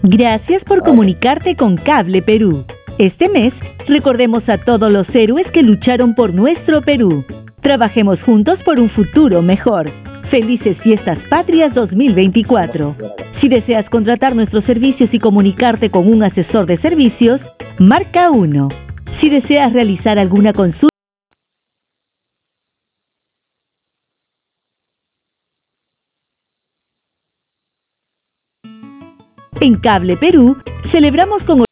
Gracias por comunicarte con Cable Perú. Este mes, recordemos a todos los héroes que lucharon por nuestro Perú. Trabajemos juntos por un futuro mejor. Felices Fiestas Patrias 2024. Si deseas contratar nuestros servicios y comunicarte con un asesor de servicios, marca 1. Si deseas realizar alguna consulta, en Cable Perú, celebramos con...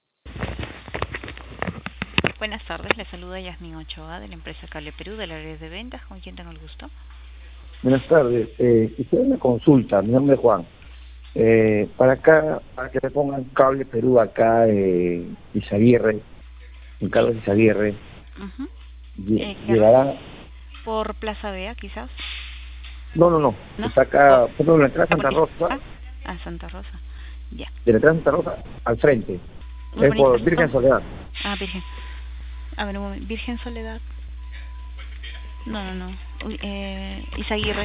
Buenas tardes, le saluda Yasmin Ochoa de la empresa Cable Perú de la área de ventas. ¿Con quién tengo el gusto? Buenas tardes. Quisiera una consulta. Mi nombre es Juan. Para acá, para que le pongan Cable Perú acá en Izaguirre, en Carlos Izaguirre, llegará... ¿Por Plaza Vea, quizás? No. Está acá, por ejemplo, en la entrada de Santa Rosa. Ah, Santa Rosa. Ya. De la entrada de Santa Rosa al frente. Es por Virgen Soledad. Ah, Virgen. A ver, un momento. Virgen Soledad. No. Izaguirre.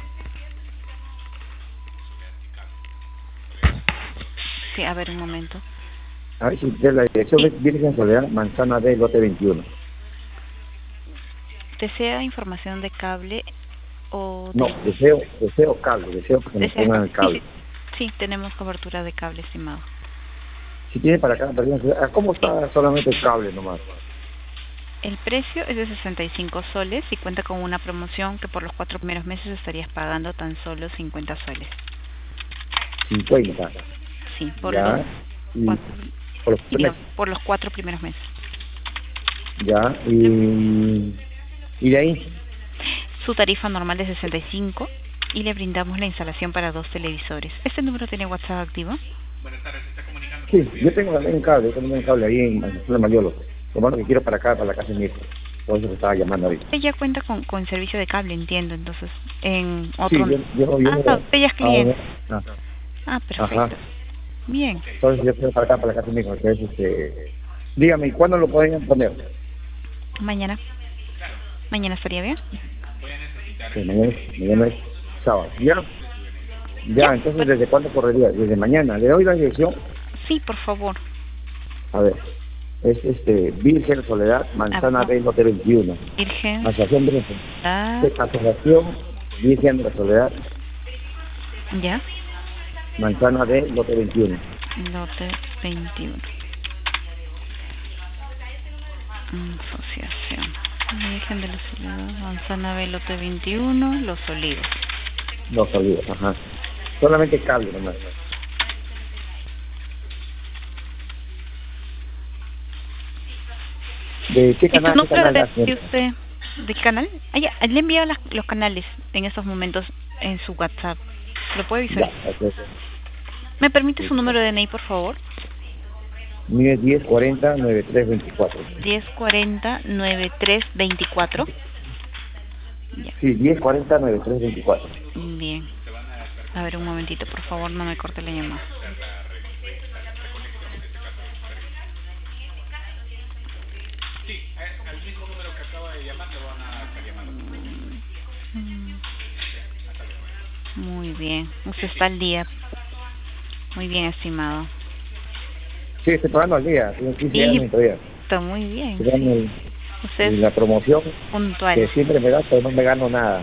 Sí, a ver, un momento. A ver si de la dirección es Virgen Soledad, Manzana D, lote 21. ¿Desea información de cable o...? No, deseo cable, deseo que me pongan el cable. Sí, tenemos cobertura de cable, estimado. Si tiene para acá, ¿cómo está solamente el cable nomás? El precio es de 65 soles y cuenta con una promoción que por los 4 primeros meses estarías pagando tan solo 50 soles. 50. Sí, por los 4 primeros meses. Ya, y de ahí. Su tarifa normal de 65 y le brindamos la instalación para 2 televisores. ¿Este número tiene WhatsApp activo? Sí, yo tengo también un cable, ahí en Mayolo. Lo malo que quiero para acá, para la casa de mi hijo. Por eso me estaba llamando ahorita. Ella cuenta con servicio de cable, entiendo, entonces, en otro... Sí, yo ella es cliente. Perfecto. Ajá. Bien. Entonces yo quiero para acá, para la casa de mi hijo. Entonces, dígame, ¿y cuándo lo pueden poner? Mañana. ¿Mañana estaría bien? Sí, mañana es sábado. ¿Ya? Entonces, ¿desde cuándo correría? ¿Desde mañana? ¿Le doy la dirección? Sí, por favor. A ver, es Virgen Soledad, Manzana B, lote 21. Virgen. Asociación Virgen. Asociación Virgen de la Soledad. ¿Ya? Manzana D, lote 21. Lote 21. Asociación Virgen de la Soledad, Manzana B, lote 21, Los Olivos. Los Olivos, ajá. Solamente cable nomás. ¿De qué canal? ¿Qué canal usted? ¿De canal? Le he enviado los canales en estos momentos en su WhatsApp. ¿Lo puede visualizar? ¿Me permite su número de DNI, por favor? Mío es 1040-9324. 1040-9324. Sí, 1040-9324. Bien. A ver, un momentito, por favor, no me corte la llamada. Sí, al mismo número que acaba de llamar le van a estar llamando. Muy bien, usted está al día. Muy bien, estimado. Sí, estoy pagando al día, tengo 15 años todavía. Está muy bien. Usted la promoción puntual. Que siempre me da, pero no me gano nada.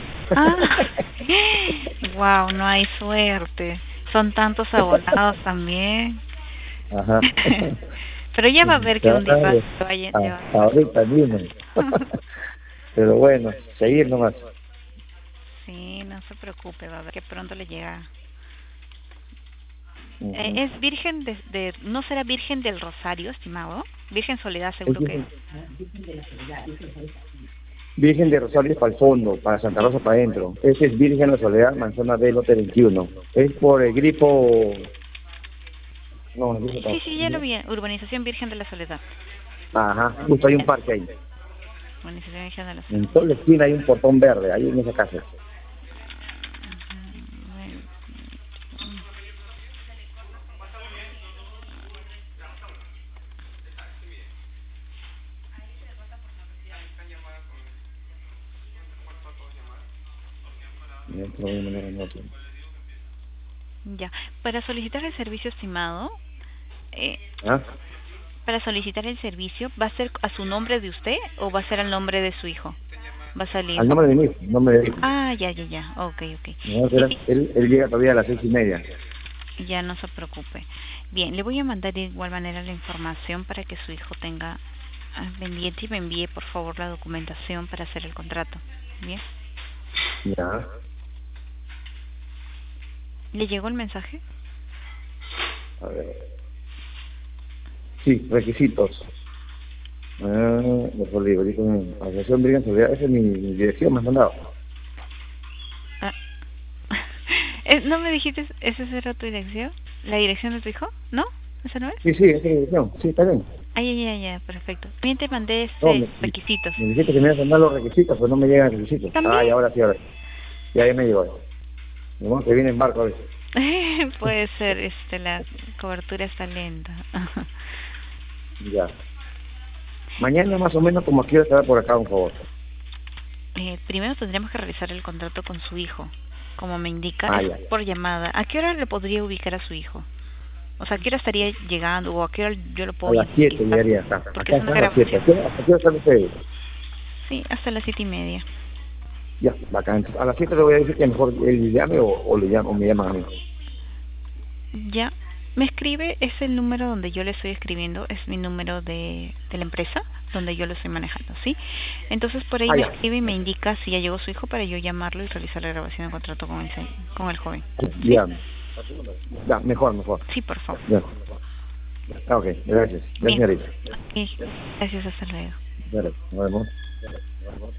Wow, no hay suerte. Son tantos abonados también. Ajá. Pero ya va a ver que un día vaya. Ahorita mismo. Pero bueno, seguir nomás. Sí, no se preocupe, va a ver que pronto le llega. ¿Es Virgen no será Virgen del Rosario, estimado? Virgen Soledad, seguro que es. Virgen de Rosario para el fondo, para Santa Rosa para adentro. Este es Virgen de la Soledad, Manzana B, lote 21. Es por el grifo... No, el grifo sí, ya lo vi. Urbanización Virgen de la Soledad. Ajá, justo hay un parque ahí. Urbanización Virgen de la Soledad. En toda la esquina hay un portón verde, ahí en esa casa. Ya, para solicitar el servicio estimado, Para solicitar el servicio, ¿va a ser a su nombre de usted o va a ser al nombre de su hijo? Va a salir. Al nombre de mi hijo, nombre de hijo. Ah, ya. Ok. No, él llega todavía a las 6:30. Ya, no se preocupe. Bien, le voy a mandar de igual manera la información para que su hijo tenga pendiente y me envíe por favor la documentación para hacer el contrato. Bien. Ya. ¿Le llegó el mensaje? A ver. Sí, requisitos. Mejor digo, Asociación Brigham Seguridad, esa es mi dirección, me has mandado. ¿No me dijiste esa era tu dirección? ¿La dirección de tu hijo? ¿No? ¿Esa no es? Sí, esa es mi dirección, sí, está bien. Ya, perfecto. También te mandé requisitos. Me dijiste que me ibas a mandar los requisitos, pero no me llegan los requisitos. ¿También? Y ahora sí. Ya me llegó. De modo que viene en barco a veces. Puede ser, la cobertura está lenta. Ya. Mañana más o menos como quiero estar por acá, un favor. Primero tendríamos que realizar el contrato con su hijo, como me indica, por llamada. ¿A qué hora le podría ubicar a su hijo? O sea, ¿a qué hora estaría llegando o a qué hora yo lo puedo A las 7 llegaría acá. Porque acá a las 7. ¿Hasta qué hora están ustedes? Sí, hasta las 7:30. Ya, bacán. A las 7 le voy a decir que mejor él llame o me llaman a mí. Ya. Me escribe, es el número donde yo le estoy escribiendo, es mi número de la empresa, donde yo lo estoy manejando, ¿sí? Entonces por ahí me escribe y me indica si ya llegó su hijo para yo llamarlo y realizar la grabación del contrato con el joven. ¿Sí? Ya, mejor. Sí, por favor. Ya. Ok, gracias. Gracias, señorita. Gracias, hasta luego. Nos vemos.